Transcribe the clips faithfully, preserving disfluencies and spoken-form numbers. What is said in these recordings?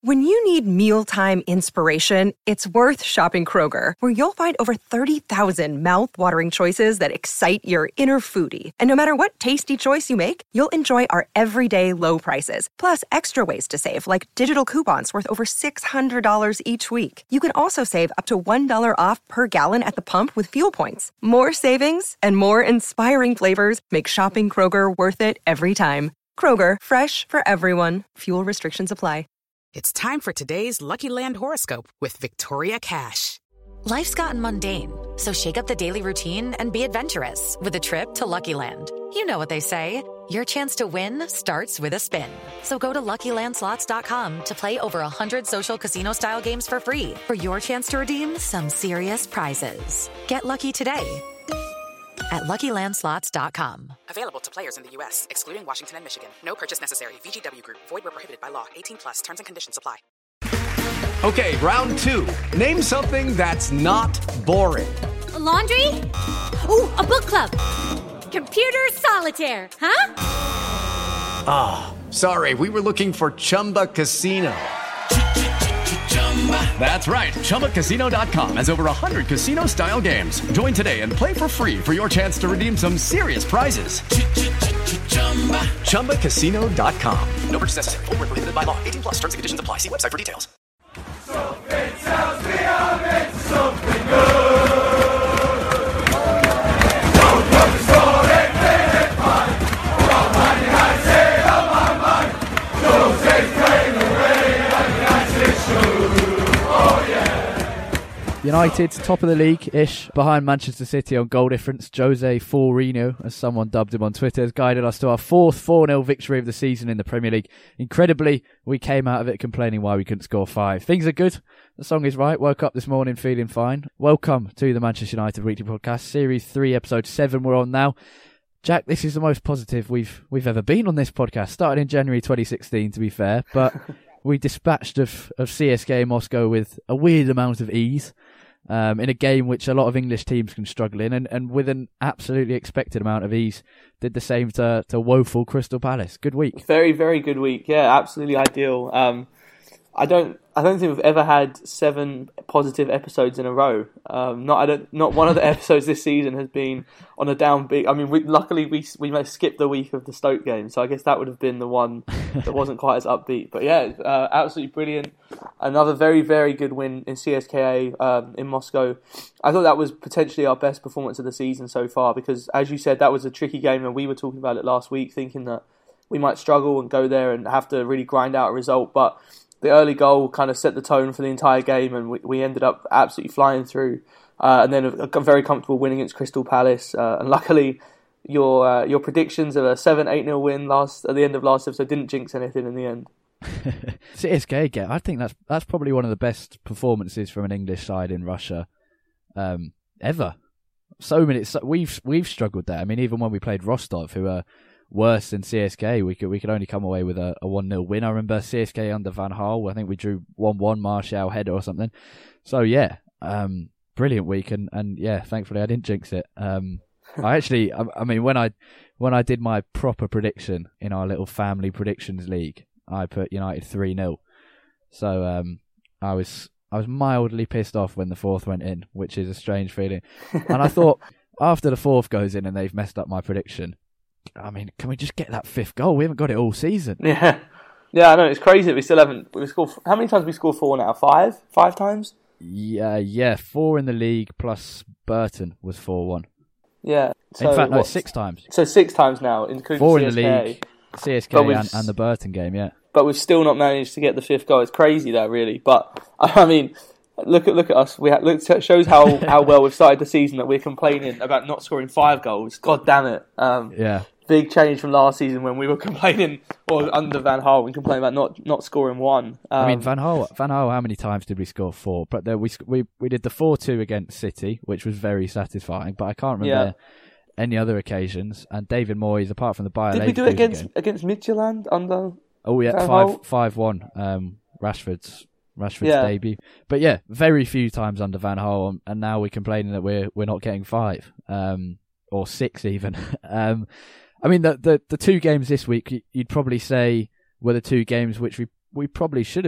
When you need mealtime inspiration, it's worth shopping Kroger, where you'll find over thirty thousand mouth-watering choices that excite your inner foodie. And no matter what tasty choice you make, you'll enjoy our everyday low prices, plus extra ways to save, like digital coupons worth over six hundred dollars each week. You can also save up to one dollar off per gallon at the pump with fuel points. More savings and more inspiring flavors make shopping Kroger worth it every time. Kroger, fresh for everyone. Fuel restrictions apply. It's time for today's Lucky Land horoscope with Victoria Cash. Life's gotten mundane, so shake up the daily routine and be adventurous with a trip to Lucky Land. You know what they say, your chance to win starts with a spin. So go to Lucky Land Slots dot com to play over one hundred social casino-style games for free for your chance to redeem some serious prizes. Get lucky today at Lucky Land Slots dot com. Available to players in the U S, excluding Washington and Michigan. No purchase necessary. V G W Group. Void where prohibited by law. eighteen plus. Terms and conditions apply. Okay, round two. Name something that's not boring. A laundry? Ooh, a book club. Computer solitaire, huh? Ah, oh, sorry. We were looking for Chumba Casino. That's right. Chumba Casino dot com has over one hundred casino-style games. Join today and play for free for your chance to redeem some serious prizes. Chumba Casino dot com. No purchase necessary. Void where prohibited by law. eighteen plus. Terms and conditions apply. See website for details. Something tells me I'm into something good. Don't tell me story, play it fine. From money I say on my mind. Jose's playing away and that's it should. Oh yeah. United, top of the league-ish, behind Manchester City on goal difference. Jose Mourinho, as someone dubbed him on Twitter, has guided us to our fourth four nil victory of the season in the Premier League. Incredibly, we came out of it complaining why we couldn't score five. Things are good. The song is right. Woke up this morning feeling fine. Welcome to the Manchester United Weekly Podcast, Series three, Episode seven we're on now. Jack, this is the most positive we've we've ever been on this podcast. Started in January twenty sixteen, to be fair, but we dispatched of, of C S K A Moscow with a weird amount of ease. Um, in a game which a lot of English teams can struggle in, and, and with an absolutely expected amount of ease, did the same to, to woeful Crystal Palace. Good week. Very, very good week. Yeah, absolutely ideal. Um, I don't, I don't think we've ever had seven positive episodes in a row. Um, not, I don't, not one of the episodes this season has been on a downbeat. I mean, we, luckily we we may skip the week of the Stoke game, so I guess that would have been the one that wasn't quite as upbeat. But yeah, uh, absolutely brilliant. Another very, very good win in C S K A um, in Moscow. I thought that was potentially our best performance of the season so far because, as you said, that was a tricky game, and we were talking about it last week, thinking that we might struggle and go there and have to really grind out a result, but the early goal kind of set the tone for the entire game, and we, we ended up absolutely flying through. Uh, and then a, a very comfortable win against Crystal Palace. Uh, and luckily, your uh, your predictions of a seven eight nil win last at the end of last episode didn't jinx anything in the end. C S K again. I think that's that's probably one of the best performances from an English side in Russia um, ever. So many. So we've we've struggled there. I mean, even when we played Rostov, who are worse than C S K, we could we could only come away with a, a one nil win. I remember C S K under Van Gaal, I think we drew one one Martial header or something. So yeah, um, brilliant week, and, and yeah, thankfully I didn't jinx it. Um, I actually, I, I mean, when I when I did my proper prediction in our little family predictions league, I put United three nil. So um, I was I was mildly pissed off when the fourth went in, which is a strange feeling. And I thought after the fourth goes in and they've messed up my prediction, I mean, can we just get that fifth goal? We haven't got it all season. Yeah, yeah, I know, it's crazy that we still haven't. We scored. How many times have we scored four now? Five, five times. Yeah, yeah, four in the league plus Burton was four one. Yeah, so in fact, no, what? six times. So six times now, including four C S K. In the league, C S K and, and the Burton game. Yeah, but we've still not managed to get the fifth goal. It's crazy that really. But I mean, look at look at us. We ha- look, it shows how, how well we've started the season that we're complaining about not scoring five goals. God damn it! Um, yeah. Big change from last season when we were complaining, or under Van Gaal, we complained about not, not scoring one. Um, I mean, Van Gaal, Van Gaal, how many times did we score? Four. But there we we we did the four two against City, which was very satisfying. But I can't remember yeah. any other occasions. And David Moyes, apart from the Bayer did we do it against game, against Midtjylland under? Oh yeah, Van five Gaal? five one. Um, Rashford's Rashford's yeah. debut. But yeah, very few times under Van Gaal, and now we're complaining that we're we're not getting five, um, or six even. um. I mean, the, the the two games this week, you'd probably say were the two games which we, we probably should have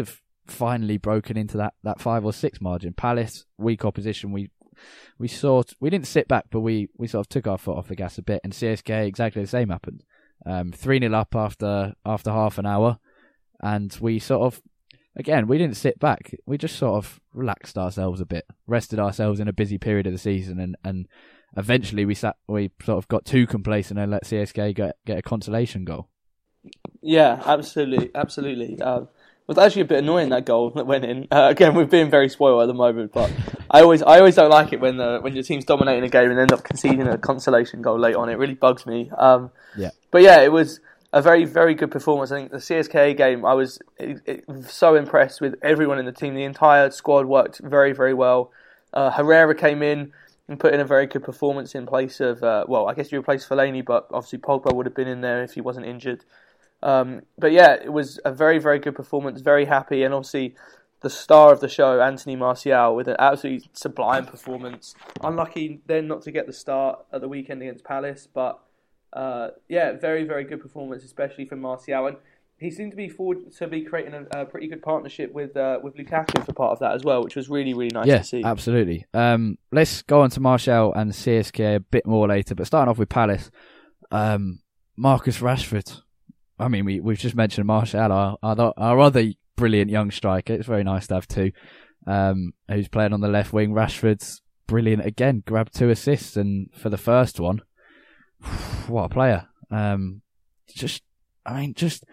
finally broken into that, that five or six margin. Palace, weak opposition. We we sort we didn't sit back, but we, we sort of took our foot off the gas a bit. And C S K, exactly the same happened. Um, three nil up after after half an hour, and we sort of, again, we didn't sit back. We just sort of relaxed ourselves a bit, rested ourselves in a busy period of the season, and, and eventually we sat we sort of got too complacent and let C S K get get a consolation goal. Yeah, absolutely, absolutely. Um, it was actually a bit annoying, that goal that went in. Uh, again, we're being very spoiled at the moment, but I always I always don't like it when the, when your team's dominating a game and end up conceding a consolation goal late on. It really bugs me. Um, yeah. But yeah, it was a very, very good performance. I think the C S K game, I was it, it, so impressed with everyone in the team. The entire squad worked very, very well. Uh, Herrera came in and put in a very good performance in place of, uh, well, I guess you replaced Fellaini, but obviously Pogba would have been in there if he wasn't injured. Um, but yeah, it was a very, very good performance, very happy, and obviously the star of the show, Anthony Martial, with an absolutely sublime performance. Unlucky then not to get the start at the weekend against Palace, but uh, yeah, very, very good performance, especially from Martial. And he seemed to be forward to be creating a, a pretty good partnership with uh, with Lukaku for part of that as well, which was really, really nice yeah, to see. Yeah, absolutely. Um, let's go on to Martial and C S K a bit more later, but starting off with Palace, um, Marcus Rashford. I mean, we, we've just mentioned Martial, our, our, our other brilliant young striker. It's very nice to have two, um, who's playing on the left wing. Rashford's brilliant again, grabbed two assists, and for the first one, what a player. Um, just, I mean, just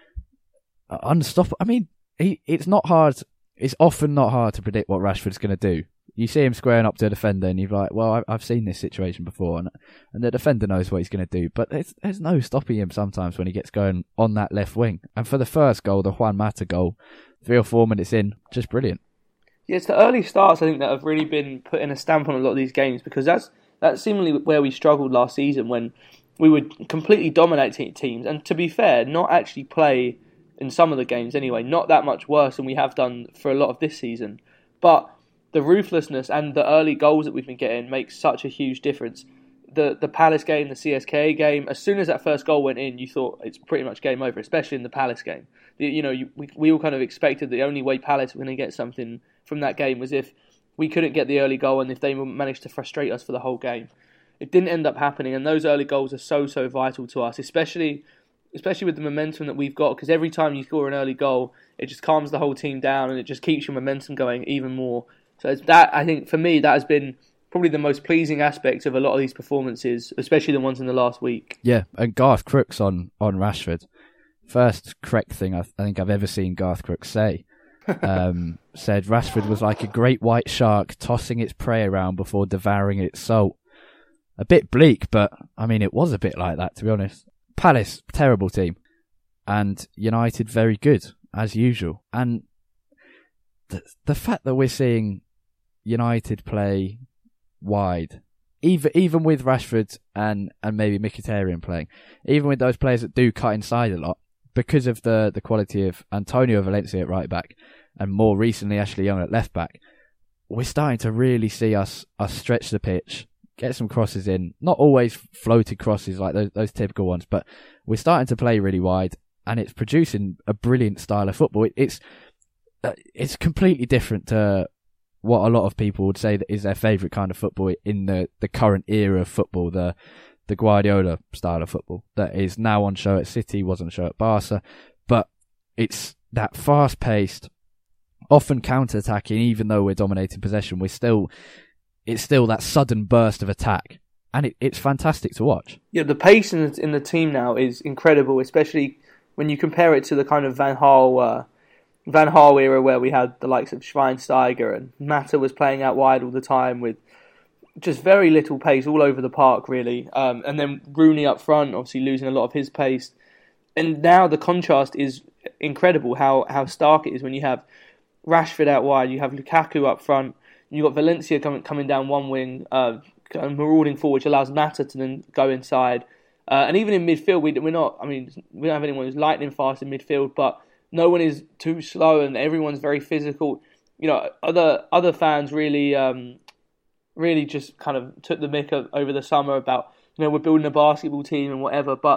unstoppable. I mean, he, it's not hard, it's often not hard to predict what Rashford's going to do. You see him squaring up to a defender and you're like, well, I've seen this situation before, and and the defender knows what he's going to do, but there's, there's no stopping him sometimes when he gets going on that left wing. And for the first goal, the Juan Mata goal, three or four minutes in, just brilliant. Yeah, it's the early starts, I think, that have really been putting a stamp on a lot of these games, because that's that's seemingly where we struggled last season, when we would completely dominate teams, and to be fair, not actually play, in some of the games anyway, not that much worse than we have done for a lot of this season. But the ruthlessness and the early goals that we've been getting makes such a huge difference. The the Palace game, the C S K game, as soon as that first goal went in, you thought it's pretty much game over, especially in the Palace game. You, you know, you, we, we all kind of expected the only way Palace were going to get something from that game was if we couldn't get the early goal and if they managed to frustrate us for the whole game. It didn't end up happening, and those early goals are so, so vital to us, especially especially with the momentum that we've got, because every time you score an early goal, it just calms the whole team down and it just keeps your momentum going even more. So it's that, I think, for me, that has been probably the most pleasing aspect of a lot of these performances, especially the ones in the last week. Yeah, and Garth Crooks on, on Rashford. First correct thing I, I think I've ever seen Garth Crooks say. Um, said Rashford was like a great white shark tossing its prey around before devouring its soul. A bit bleak, but I mean, it was a bit like that, to be honest. Palace, terrible team. And United, very good, as usual. And the, the fact that we're seeing United play wide, even even with Rashford and, and maybe Mkhitaryan playing, even with those players that do cut inside a lot, because of the, the quality of Antonio Valencia at right back and more recently Ashley Young at left back, we're starting to really see us us stretch the pitch, get some crosses in, not always floated crosses like those, those typical ones, but we're starting to play really wide, and it's producing a brilliant style of football. It, it's uh, it's completely different to what a lot of people would say that is their favourite kind of football in the, the current era of football, the the Guardiola style of football that is now on show at City, was on show at Barca, but it's that fast-paced, often counter-attacking, even though we're dominating possession, we're still, it's still that sudden burst of attack, and it, it's fantastic to watch. Yeah, the pace in the, in the team now is incredible, especially when you compare it to the kind of Van Gaal uh, Van Gaal era where we had the likes of Schweinsteiger and Mata was playing out wide all the time with just very little pace all over the park, really. Um, and then Rooney up front, obviously losing a lot of his pace. And now the contrast is incredible, how, how stark it is when you have Rashford out wide, you have Lukaku up front, you've got Valencia coming coming down one wing, uh, marauding forward, which allows Mata to then go inside. Uh, and even in midfield, we, we're not, I mean, we don't have anyone who's lightning fast in midfield, but no one is too slow and everyone's very physical. You know, other other fans really... Um, really just kind of took the mick over the summer about, you know, we're building a basketball team and whatever, but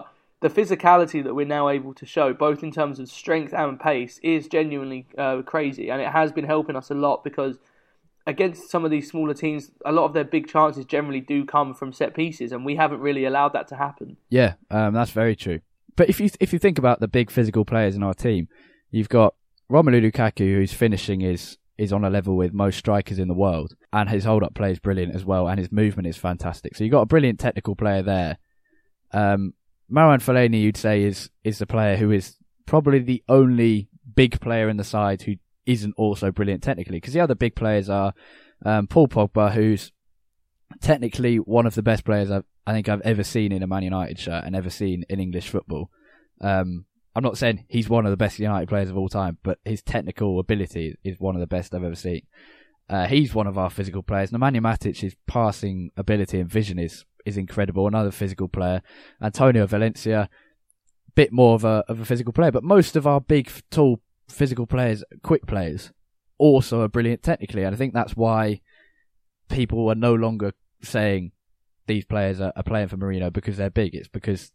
the physicality that we're now able to show, both in terms of strength and pace, is genuinely uh, crazy. And it has been helping us a lot because against some of these smaller teams, a lot of their big chances generally do come from set pieces, and we haven't really allowed that to happen. Yeah, um, that's very true. But if you if you think about the big physical players in our team, you've got Romelu Lukaku, whose finishing is is on a level with most strikers in the world, and his hold-up play is brilliant as well, and his movement is fantastic. So you've got a brilliant technical player there. Um, Marouane Fellaini, you'd say, is is the player who is probably the only big player in the side who isn't also brilliant technically, because the other big players are um, Paul Pogba, who's technically one of the best players I've, I think I've ever seen in a Man United shirt and ever seen in English football. Um, I'm not saying he's one of the best United players of all time, but his technical ability is one of the best I've ever seen. Uh, he's one of our physical players. Nemanja Matic's passing ability and vision is is incredible. Another physical player. Antonio Valencia, bit more of a of a physical player, but most of our big, tall, physical players, quick players, also are brilliant technically. And I think that's why people are no longer saying these players are, are playing for Mourinho because they're big. It's because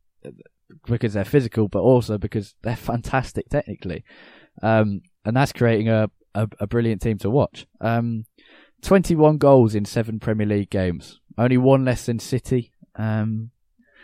because they're physical, but also because they're fantastic technically. Um, and that's creating a, a, a brilliant team to watch. Um, twenty-one goals in seven Premier League games. Only one less than City. Um,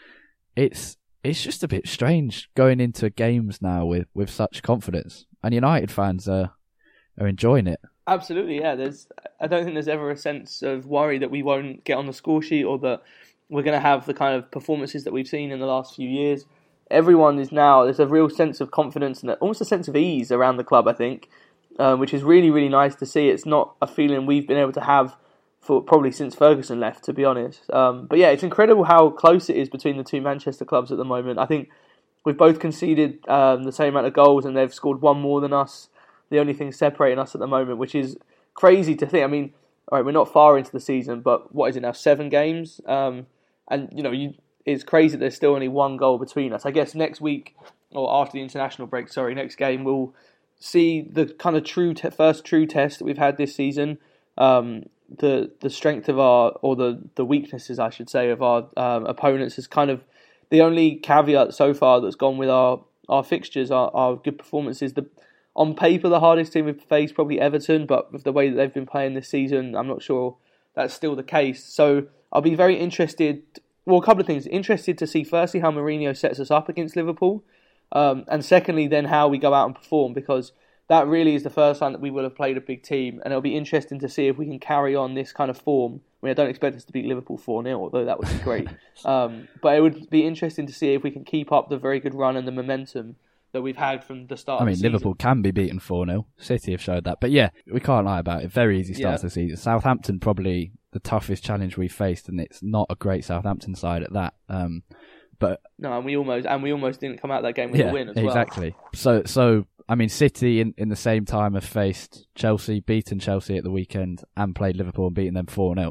it's it's just a bit strange going into games now with, with such confidence. And United fans are are enjoying it. Absolutely, yeah. There's I don't think there's ever a sense of worry that we won't get on the score sheet or that we're going to have the kind of performances that we've seen in the last few years. Everyone is now, there's a real sense of confidence and almost a sense of ease around the club, I think, uh, which is really, really nice to see. It's not a feeling we've been able to have for probably since Ferguson left, to be honest. Um, but yeah, it's incredible how close it is between the two Manchester clubs at the moment. I think we've both conceded um, the same amount of goals and they've scored one more than us. The only thing separating us at the moment, which is crazy to think. I mean, all right, we're not far into the season, but what is it now, seven games? Um, and, you know, you, it's crazy that there's still only one goal between us. I guess next week, or after the international break, sorry, next game, we'll see the kind of true te- first true test that we've had this season. Um, the the strength of our, or the, the weaknesses, I should say, of our um, opponents is kind of the only caveat so far that's gone with our, our fixtures, our, our good performances. The On paper, the hardest team we've faced probably Everton, but with the way that they've been playing this season, I'm not sure that's still the case. So I'll be very interested, well, a couple of things. Interested to see, firstly, how Mourinho sets us up against Liverpool, um, and secondly, then how we go out and perform, because that really is the first time that we will have played a big team, and it'll be interesting to see if we can carry on this kind of form. I mean, I don't expect us to beat Liverpool four nil, although that would be great. um, but it would be interesting to see if we can keep up the very good run and the momentum that we've had from the start I of mean, the season. Liverpool can be beaten four nil. City have showed that. But yeah, we can't lie about it. Very easy start Yeah. to the season. Southampton, probably the toughest challenge we've faced, and it's not a great Southampton side at that. Um, but No, and we almost and we almost didn't come out that game with yeah, a win as well. exactly. So, so I mean, City in, in the same time have faced Chelsea, beaten Chelsea at the weekend, and played Liverpool and beaten them four nil.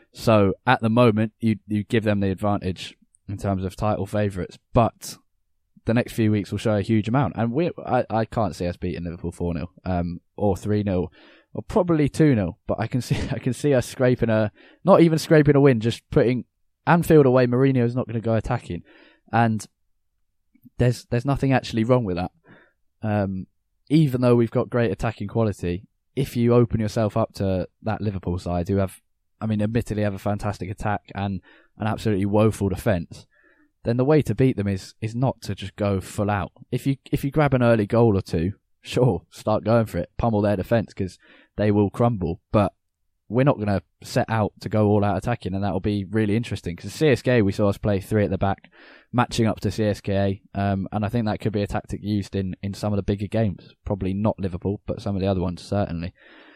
So at the moment, you you give them the advantage in terms of title favourites, but the next few weeks will show a huge amount, and we I, I can't see us beating Liverpool four nil, um, or three nil, or probably two nil. But I can see I can see us scraping a, not even scraping a win, just putting Anfield away. Mourinho's not going to go attacking, and there's there's nothing actually wrong with that. Um, even though we've got great attacking quality, if you open yourself up to that Liverpool side, who have, I mean, admittedly have a fantastic attack and an absolutely woeful defence, then the way to beat them is is not to just go full out. If you if you grab an early goal or two, sure, start going for it, pummel their defence, because they will crumble. But we're not going to set out to go all out attacking, and that will be really interesting. Because C S K A, we saw us play three at the back, matching up to C S K A, um, and I think that could be a tactic used in, in some of the bigger games. Probably not Liverpool, but some of the other ones certainly.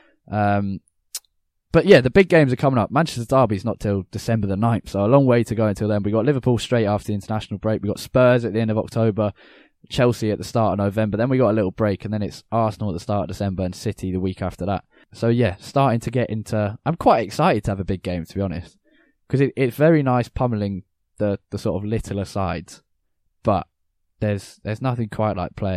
Um, But yeah, the big games are coming up. Manchester Derby's not till December the ninth, so a long way to go until then. We've got Liverpool straight after the international break. We've got Spurs at the end of October, Chelsea at the start of November. Then we got a little break, and then it's Arsenal at the start of December and City the week after that. So yeah, starting to get into... I'm quite excited to have a big game, to be honest, because it, it's very nice pummeling the, the sort of littler sides, but there's there's nothing quite like playing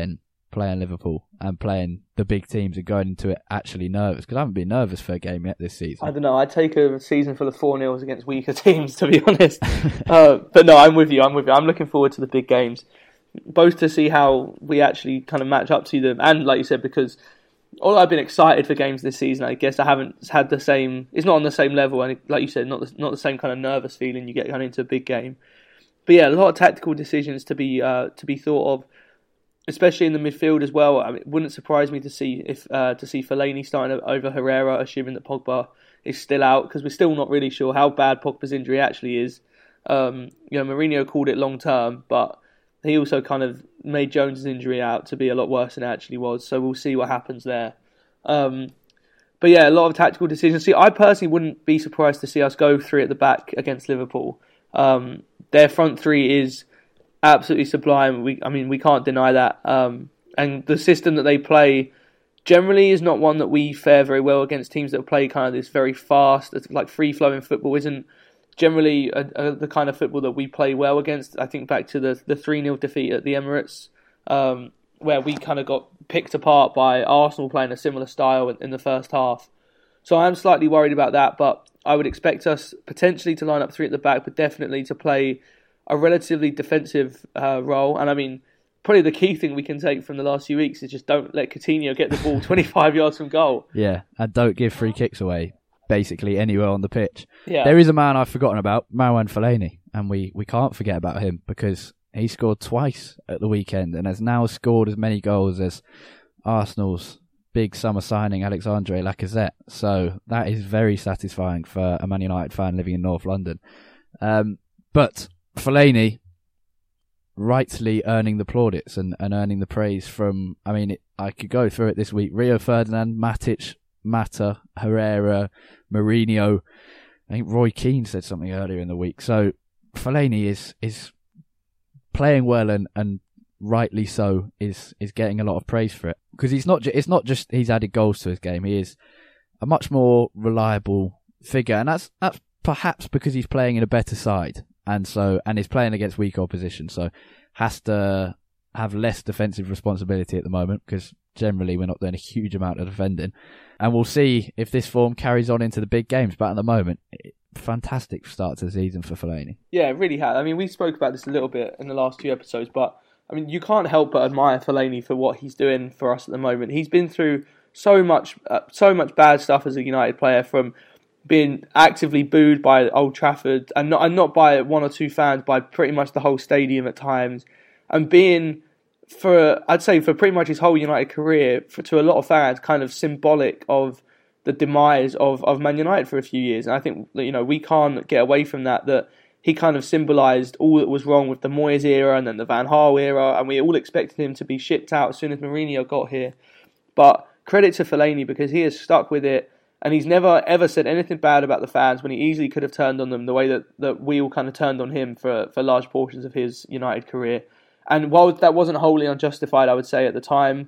playing Liverpool and playing the big teams and going into it actually nervous? Because I haven't been nervous for a game yet this season. I don't know. I'd take a season full of four nils against weaker teams, to be honest. uh, but no, I'm with you. I'm with you. I'm looking forward to the big games, both to see how we actually kind of match up to them, and like you said, because although I've been excited for games this season, I guess I haven't had the same. It's not on the same level, and like you said, not the, not the same kind of nervous feeling you get going into a big game. But yeah, a lot of tactical decisions to be uh, to be thought of, especially in the midfield as well. I mean, it wouldn't surprise me to see if uh, to see Fellaini starting over Herrera, assuming that Pogba is still out, because we're still not really sure how bad Pogba's injury actually is. Um, you know, Mourinho called it long term, but he also kind of made Jones' injury out to be a lot worse than it actually was. So we'll see what happens there. Um, but yeah, a lot of tactical decisions. See, I personally wouldn't be surprised to see us go three at the back against Liverpool. Um, their front three is absolutely sublime. We, I mean, we can't deny that. Um, and the system that they play generally is not one that we fare very well against. Teams that play kind of this very fast, like free-flowing football isn't generally a, a, the kind of football that we play well against. I think back to the the three nil defeat at the Emirates, um, where we kind of got picked apart by Arsenal playing a similar style in, in the first half. So I'm slightly worried about that, but I would expect us potentially to line up three at the back, but definitely to play a relatively defensive uh, role. And I mean, probably the key thing we can take from the last few weeks is just don't let Coutinho get the ball twenty-five yards from goal. Yeah, and don't give free kicks away, basically anywhere on the pitch. Yeah. There is a man I've forgotten about, Marouane Fellaini, and we, we can't forget about him because he scored twice at the weekend and has now scored as many goals as Arsenal's big summer signing, Alexandre Lacazette. So that is very satisfying for a Man United fan living in North London. Um, but Fellaini rightly earning the plaudits and, and earning the praise from, I mean, it, I could go through it this week. Rio Ferdinand, Matic, Mata, Herrera, Mourinho. I think Roy Keane said something earlier in the week. So Fellaini is is playing well and, and rightly so is is getting a lot of praise for it, because he's not ju- it's not just he's added goals to his game. He is a much more reliable figure, and that's that's perhaps because he's playing in a better side, and so and he's playing against weak opposition, so has to have less defensive responsibility at the moment, because generally we're not doing a huge amount of defending. And we'll see if this form carries on into the big games. But at the moment, it, fantastic start to the season for Fellaini. Yeah, it really had. I mean, we spoke about this a little bit in the last few episodes, but I mean, you can't help but admire Fellaini for what he's doing for us at the moment. He's been through so much, uh, so much bad stuff as a United player, from being actively booed by Old Trafford, and not and not by one or two fans, by pretty much the whole stadium at times, and being, for I'd say for pretty much his whole United career, for, to a lot of fans, kind of symbolic of the demise of, of Man United for a few years. And I think that, you know, we can't get away from that, that he kind of symbolised all that was wrong with the Moyes era and then the Van Gaal era, and we all expected him to be shipped out as soon as Mourinho got here. But credit to Fellaini, because he has stuck with it, and he's never ever said anything bad about the fans, when he easily could have turned on them the way that, that we all kind of turned on him for, for large portions of his United career. And while that wasn't wholly unjustified, I would say at the time,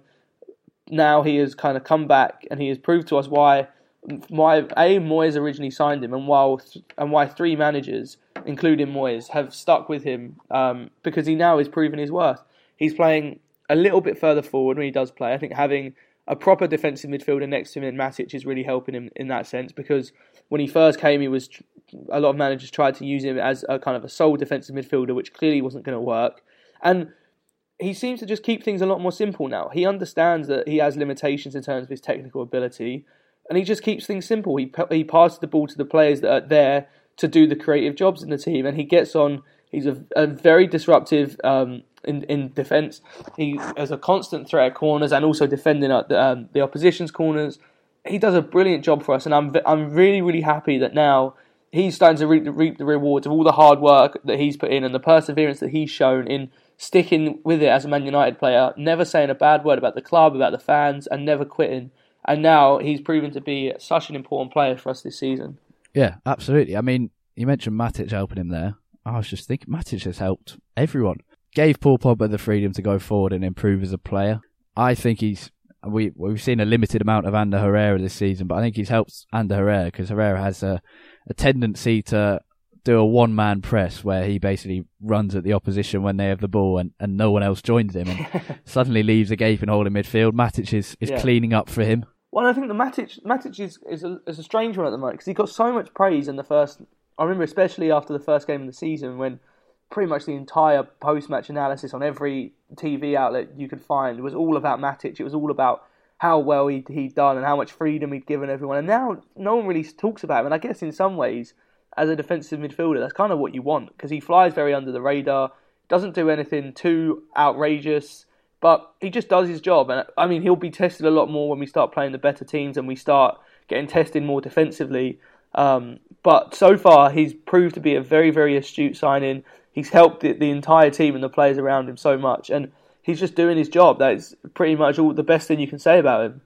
now he has kind of come back and he has proved to us why why A, Moyes originally signed him, and while and why three managers, including Moyes, have stuck with him, um, because he now is proving his worth. He's playing a little bit further forward when he does play. I think having a proper defensive midfielder next to him in Matic is really helping him in that sense, because when he first came, he was a lot of managers tried to use him as a kind of a sole defensive midfielder, which clearly wasn't going to work. And he seems to just keep things a lot more simple now. He understands that he has limitations in terms of his technical ability, and he just keeps things simple. He he passes the ball to the players that are there to do the creative jobs in the team, and he gets on. He's a, a very disruptive um, in in defence. He has a constant threat at corners and also defending at the, um, the opposition's corners. He does a brilliant job for us, and I'm I'm really really happy that now he's starting to reap, reap the rewards of all the hard work that he's put in and the perseverance that he's shown in sticking with it as a Man United player, never saying a bad word about the club, about the fans, and never quitting. And now he's proven to be such an important player for us this season. Yeah, absolutely. I mean, you mentioned Matic helping him there. I was just thinking Matic has helped everyone. Gave Paul Pogba the freedom to go forward and improve as a player. I think he's... We, we've seen a limited amount of Ander Herrera this season, but I think he's helped Ander Herrera, because Herrera has a, a tendency to do a one-man press where he basically runs at the opposition when they have the ball and, and no one else joins him and suddenly leaves a gaping hole in midfield. Matic is, is yeah. cleaning up for him. Well, I think the Matic, Matic is, is, a, is a strange one at the moment because he got so much praise in the first... I remember especially after the first game of the season when pretty much the entire post-match analysis on every T V outlet you could find was all about Matic. It was all about how well he'd, he'd done and how much freedom he'd given everyone. And now no one really talks about him. And I guess in some ways, as a defensive midfielder, that's kind of what you want because he flies very under the radar, doesn't do anything too outrageous, but he just does his job. And I mean, he'll be tested a lot more when we start playing the better teams and we start getting tested more defensively. Um, but so far, he's proved to be a very, very astute signing. He's helped the, the entire team and the players around him so much. And he's just doing his job. That's pretty much all the best thing you can say about him.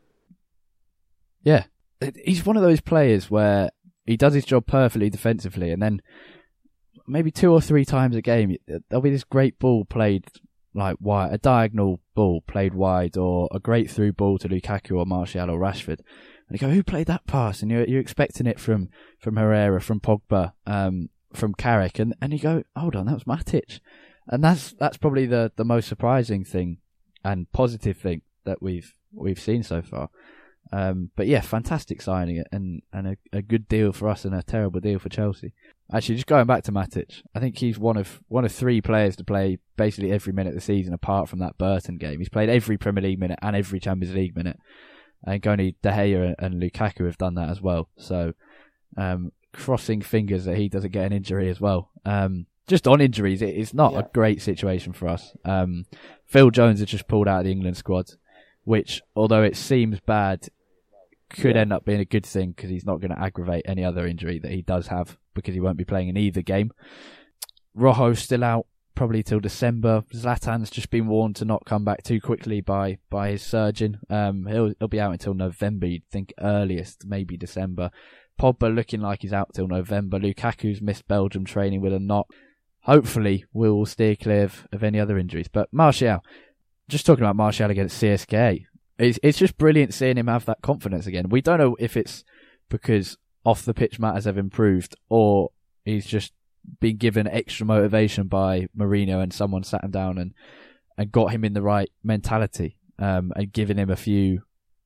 Yeah. He's one of those players where he does his job perfectly defensively, and then maybe two or three times a game, there'll be this great ball played like wide, a diagonal ball played wide, or a great through ball to Lukaku or Martial or Rashford. And you go, who played that pass? And you're, you're expecting it from, from Herrera, from Pogba, um, from Carrick, and, and you go, hold on, that was Matic. And that's that's probably the, the most surprising thing and positive thing that we've we've seen so far. Um, but yeah, fantastic signing and and a, a good deal for us and a terrible deal for Chelsea. Actually, just going back to Matic, I think he's one of one of three players to play basically every minute of the season apart from that Burton game. He's played every Premier League minute and every Champions League minute. I think only De Gea and Lukaku have done that as well. So, um, crossing fingers that he doesn't get an injury as well. Um, just on injuries, it, it's not yeah. a great situation for us. Um, Phil Jones has just pulled out of the England squad, which, although it seems bad, could yeah. end up being a good thing because he's not going to aggravate any other injury that he does have because he won't be playing in either game. Rojo's still out probably till December. Zlatan's just been warned to not come back too quickly by, by his surgeon. Um, he'll he'll be out until November, you'd think earliest, maybe December. Pogba looking like he's out till November. Lukaku's missed Belgium training with a knot. Hopefully we'll steer clear of, of any other injuries. But Martial, just talking about Martial against C S K A, it's, it's just brilliant seeing him have that confidence again. We don't know if it's because off the pitch matters have improved or he's just been given extra motivation by Mourinho and someone sat him down and, and got him in the right mentality um, and given him a few,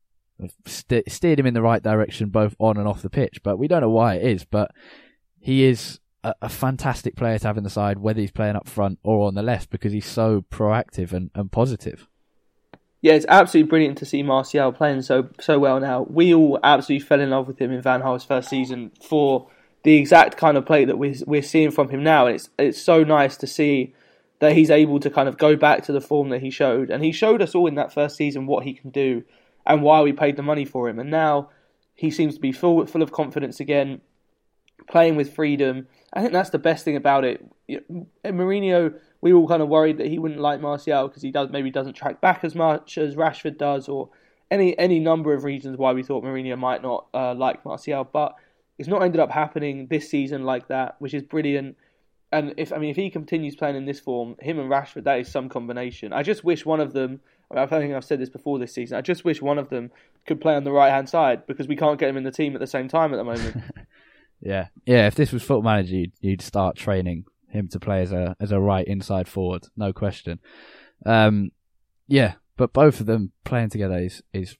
st- steered him in the right direction both on and off the pitch. But we don't know why it is, but he is a, a fantastic player to have in the side, whether he's playing up front or on the left, because he's so proactive and, and positive. Yeah, it's absolutely brilliant to see Martial playing so so well now. We all absolutely fell in love with him in Van Gaal's first season for the exact kind of play that we're, we're seeing from him now. And it's it's so nice to see that he's able to kind of go back to the form that he showed. And he showed us all in that first season what he can do and why we paid the money for him. And now he seems to be full, full of confidence again, playing with freedom. I think that's the best thing about it. Mourinho, we were all kind of worried that he wouldn't like Martial because he does maybe doesn't track back as much as Rashford does, or any any number of reasons why we thought Mourinho might not uh, like Martial. But it's not ended up happening this season like that, which is brilliant. And if I mean, if he continues playing in this form, him and Rashford, that is some combination. I just wish one of them, I think I've said this before this season, I just wish one of them could play on the right-hand side because we can't get him in the team at the same time at the moment. yeah. Yeah, if this was Football Manager, you'd, you'd start training him to play as a as a right inside forward, no question. Um, yeah, but both of them playing together is, is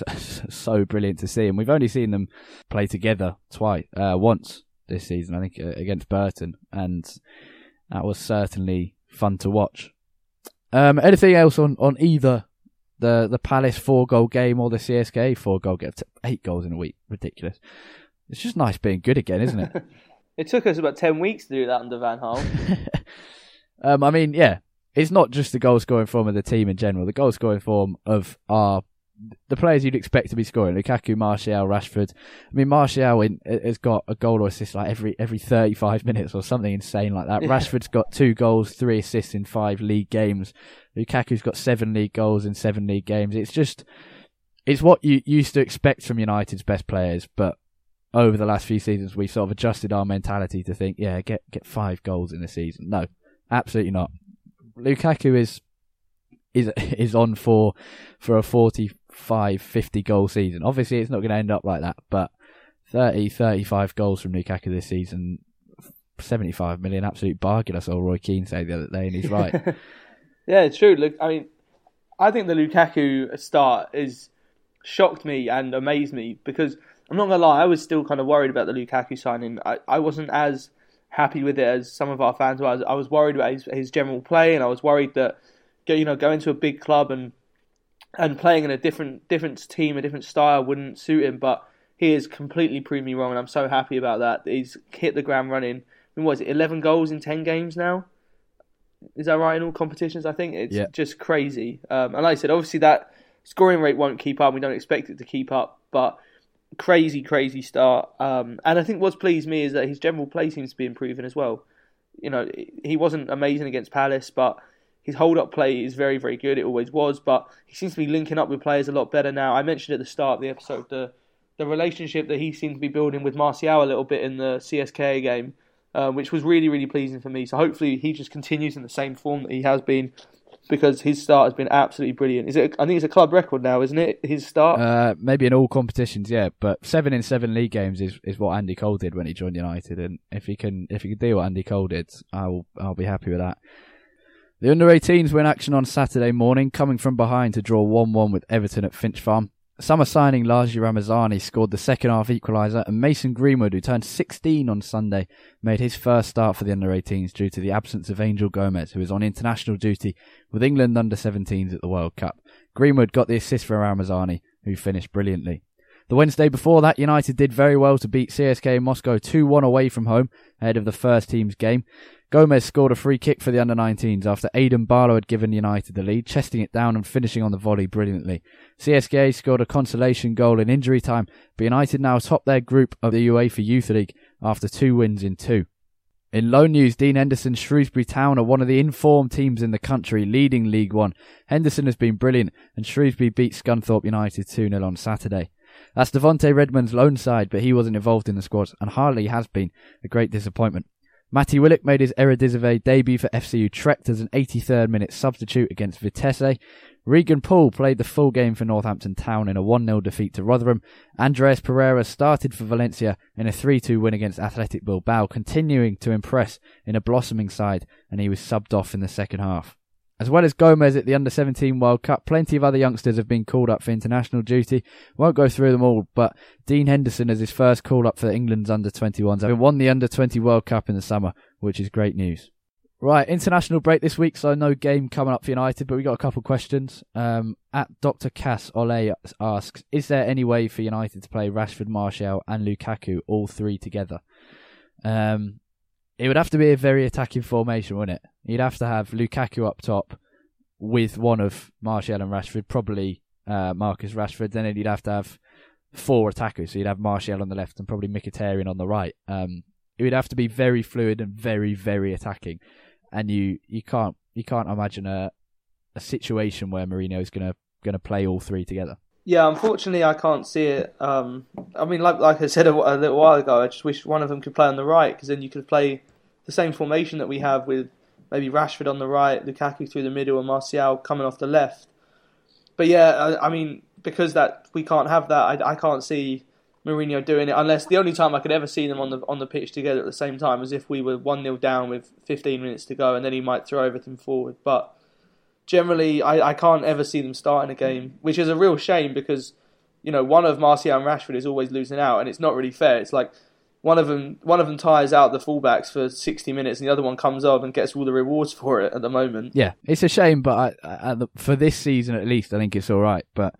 so brilliant to see. And we've only seen them play together twice, uh, once this season, I think, uh, against Burton, and that was certainly fun to watch. Um, anything else on, on either the the Palace four goal game or the C S K A four goal game? Eight goals in a week, ridiculous. It's just nice being good again, isn't it? It took us about ten weeks to do that under Van Gaal. um, I mean, yeah, it's not just the goal scoring form of the team in general. The goal scoring form of our the players you'd expect to be scoring: Lukaku, Martial, Rashford. I mean, Martial in, has got a goal or assist like every every thirty-five minutes or something insane like that. Yeah. Rashford's got two goals, three assists in five league games. Lukaku's got seven league goals in seven league games. It's just, it's what you used to expect from United's best players, but over the last few seasons, we've sort of adjusted our mentality to think, yeah, get get five goals in a season. No, absolutely not. Lukaku is is is on for for a forty-five, fifty goal season. Obviously, it's not going to end up like that, but thirty, thirty-five goals from Lukaku this season seventy-five million, absolute bargain. I saw Roy Keane say the other day, and he's right. Yeah, it's true. Look, I mean, I think the Lukaku start is shocked me and amazed me because I'm not gonna lie, I was still kind of worried about the Lukaku signing. I, I wasn't as happy with it as some of our fans were. I was, I was worried about his, his general play, and I was worried that you know going to a big club and and playing in a different different team, a different style wouldn't suit him. But he has completely proved me wrong, and I'm so happy about that. He's hit the ground running. I mean, what is it, eleven goals in ten games now? Is that right in all competitions? I think it's yeah. just crazy. Um, and like I said, obviously that scoring rate won't keep up. We don't expect it to keep up, but crazy, crazy start. Um, and I think what's pleased me is that his general play seems to be improving as well. You know, he wasn't amazing against Palace, but his hold-up play is very, very good. It always was, but he seems to be linking up with players a lot better now. I mentioned at the start of the episode the the relationship that he seemed to be building with Martial a little bit in the C S K A game. Uh, which was really, really pleasing for me. So hopefully he just continues in the same form that he has been, because his start has been absolutely brilliant. Is it? I think it's a club record now, isn't it? His start, uh, maybe in all competitions, yeah. But seven in seven league games is, is what Andy Cole did when he joined United, and if he can if he can do what Andy Cole did, I'll I'll be happy with that. The under eighteens were in action on Saturday morning, coming from behind to draw one one with Everton at Finch Farm. Summer signing Laji Ramazani scored the second half equaliser, and Mason Greenwood, who turned sixteen on Sunday, made his first start for the under eighteens due to the absence of Angel Gomez, who is on international duty with England under seventeens at the World Cup. Greenwood got the assist for Ramazani, who finished brilliantly. The Wednesday before that, United did very well to beat C S K A Moscow two one away from home, ahead of the first team's game. Gomez scored a free kick for the under nineteens after Aidan Barlow had given United the lead, chesting it down and finishing on the volley brilliantly. C S K A scored a consolation goal in injury time, but United now top their group of the UEFA Youth League after two wins in two. In loan news, Dean Henderson's Shrewsbury Town are one of the informed teams in the country, leading League One. Henderson has been brilliant, and Shrewsbury beat Scunthorpe United two nil on Saturday. That's Devonte Redmond's loan side, but he wasn't involved in the squad, and hardly has been. A great disappointment. Matty Willock made his Eredivisie debut for F C Utrecht as an eighty-third minute substitute against Vitesse. Regan Poole played the full game for Northampton Town in a one nil defeat to Rotherham. Andreas Pereira started for Valencia in a three two win against Athletic Bilbao, continuing to impress in a blossoming side, and he was subbed off in the second half. As well as Gomez at the under seventeen World Cup, plenty of other youngsters have been called up for international duty. Won't go through them all, but Dean Henderson as his first call up for England's under twenty-ones, having won the under twenty World Cup in the summer, which is great news. Right, international break this week, so no game coming up for United, but we got a couple of questions. Um, at Doctor Cass Ole asks, is there any way for United to play Rashford, Martial and Lukaku all three together? Um, it would have to be a very attacking formation, wouldn't it? You'd have to have Lukaku up top with one of Martial and Rashford, probably uh, Marcus Rashford. Then you'd have to have four attackers, so you'd have Martial on the left and probably Mkhitaryan on the right. Um, it would have to be very fluid and very, very attacking. And you, you can't you can't imagine a a situation where Mourinho is gonna gonna play all three together. Yeah, unfortunately, I can't see it. Um, I mean, like like I said a, a little while ago, I just wish one of them could play on the right, because then you could play the same formation that we have with maybe Rashford on the right, Lukaku through the middle, and Martial coming off the left. But yeah, I, I mean, because that we can't have that, I, I can't see Mourinho doing it, unless the only time I could ever see them on the on the pitch together at the same time was if we were one nil down with fifteen minutes to go, and then he might throw everything forward. But generally, I, I can't ever see them starting a game, which is a real shame, because you know one of Martial and Rashford is always losing out, and it's not really fair. It's like one of them one of them tires out the fullbacks for sixty minutes, and the other one comes up and gets all the rewards for it at the moment. Yeah, it's a shame, but I, I, for this season at least, I think it's all right. But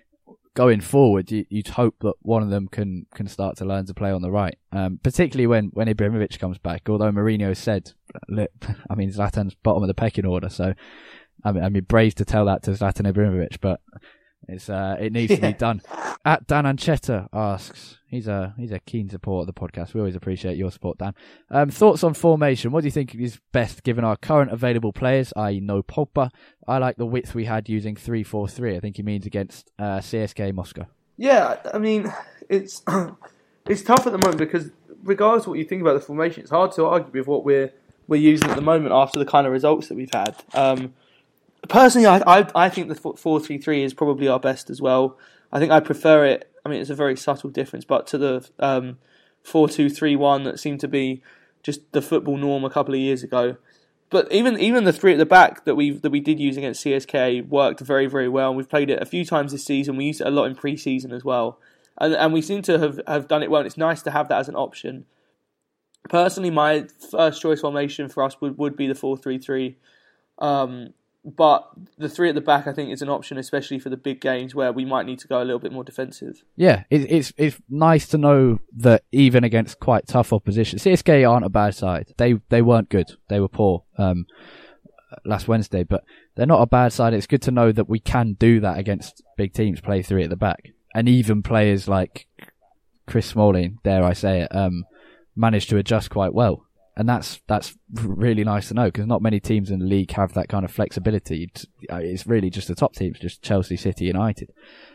going forward, you, you'd hope that one of them can, can start to learn to play on the right, um, particularly when, when Ibrahimovic comes back. Although Mourinho said, look, I mean, Zlatan's bottom of the pecking order, so I mean, I mean, brave to tell that to Zlatan Ibrahimovic, but it's uh, it needs yeah. to be done. At Dan Anchetta asks, he's a he's a keen supporter of the podcast. We always appreciate your support, Dan. Um, thoughts on formation? What do you think is best given our current available players, that is, no Pogba? I like the width we had using three four three. I think he means against uh, C S K A Moscow. Yeah, I mean, it's it's tough at the moment, because regardless of what you think about the formation, it's hard to argue with what we're we're using at the moment after the kind of results that we've had. Um, Personally, I, I I think the four three three is probably our best as well. I think I prefer it. I mean, it's a very subtle difference, but to the um, four two three one that seemed to be just the football norm a couple of years ago. But even even the three at the back that we that we did use against C S K worked very, very well. We've played it a few times this season. We used it a lot in pre-season as well. And and we seem to have, have done it well. And it's nice to have that as an option. Personally, my first choice formation for us would, would be the four three three. Um, but the three at the back, I think, is an option, especially for the big games where we might need to go a little bit more defensive. Yeah, it, it's it's nice to know that even against quite tough opposition, C S K aren't a bad side. They they weren't good. They were poor um, last Wednesday, but they're not a bad side. It's good to know that we can do that against big teams, play three at the back. And even players like Chris Smalling, dare I say it, um, managed to adjust quite well. And that's that's really nice to know, because not many teams in the league have that kind of flexibility. It's really just the top teams, just Chelsea, City, United.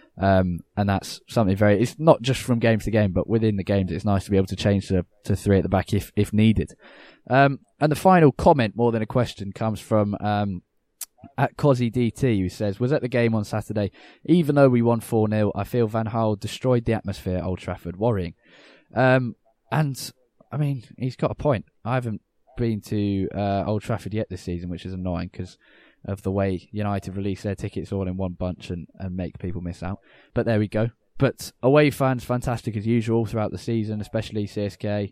Um, and that's something very, it's not just from game to game, but within the games, it's nice to be able to change to, to three at the back if, if needed. Um, and the final comment, more than a question, comes from um, at Cozzy D T, who says, was at the game on Saturday. Even though we won four nil, I feel Van Gaal destroyed the atmosphere at Old Trafford, worrying. Um, and I mean, he's got a point. I haven't been to uh, Old Trafford yet this season, which is annoying because of the way United release their tickets all in one bunch and, and make people miss out. But there we go. But away fans, fantastic as usual throughout the season, especially C S K.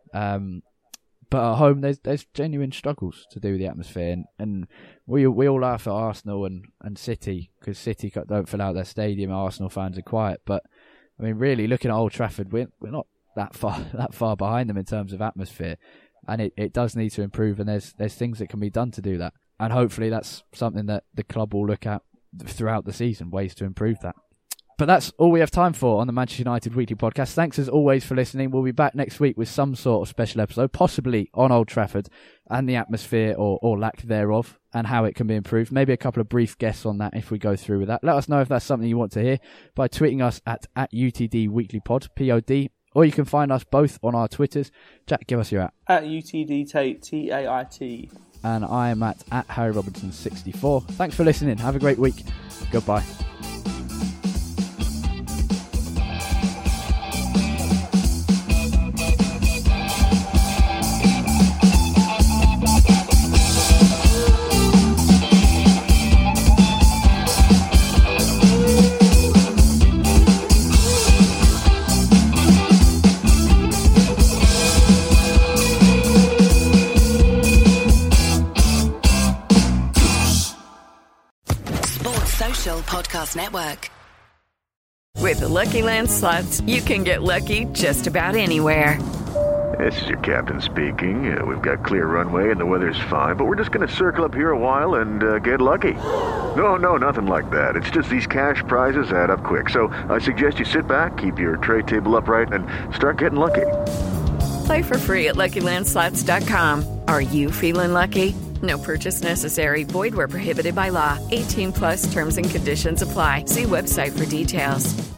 Um, but at home, there's there's genuine struggles to do with the atmosphere. And, and we we all laugh at Arsenal and, and City because City don't fill out their stadium. Arsenal fans are quiet. But, I mean, really, looking at Old Trafford, we're, we're not that far that far behind them in terms of atmosphere, and it, it does need to improve, and there's there's things that can be done to do that, and hopefully that's something that the club will look at throughout the season, ways to improve that. But that's all we have time for on the Manchester United Weekly Podcast. Thanks as always for listening. We'll be back next week with some sort of special episode, possibly on Old Trafford and the atmosphere or, or lack thereof, and how it can be improved. Maybe a couple of brief guests on that if we go through with that. Let us know if that's something you want to hear by tweeting us at, at U T D Weekly Pod, P O D, or you can find us both on our Twitters. Jack, give us your at. At U T D Tate, T A I T. And I am at, at Harry Robinson sixty-four. Thanks for listening. Have a great week. Goodbye. Podcast Network. With the Lucky Land Slots, you can get lucky just about anywhere. This is your captain speaking. Uh, we've got clear runway and the weather's fine, but we're just going to circle up here a while and uh, get lucky. No, no, nothing like that. It's just these cash prizes add up quick. So I suggest you sit back, keep your tray table upright, and start getting lucky. Play for free at Lucky Land Slots dot com. Are you feeling lucky? No purchase necessary. Void where prohibited by law. eighteen plus terms and conditions apply. See website for details.